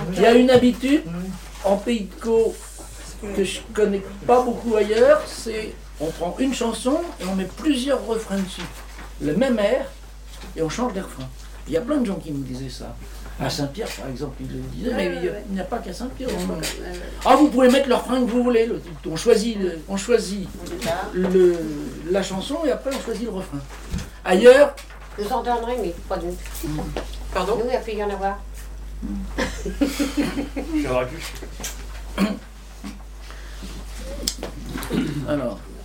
Il y a une habitude en Pays de Caux que je connais pas beaucoup ailleurs, c'est on prend une chanson et on met plusieurs refrains dessus. Le même air et on change les refrains. Il y a plein de gens qui me disaient ça. À Saint-Pierre, par exemple, ils le disaient, mais il n'y a pas qu'à Saint-Pierre. Ah, vous pouvez mettre le refrain que vous voulez. On choisit la chanson et après on choisit le refrain. Ailleurs... Nous en donnerons, mais pas d'une. Pardon? Nous, il a pu y en avoir. J'aurais pu. Alors,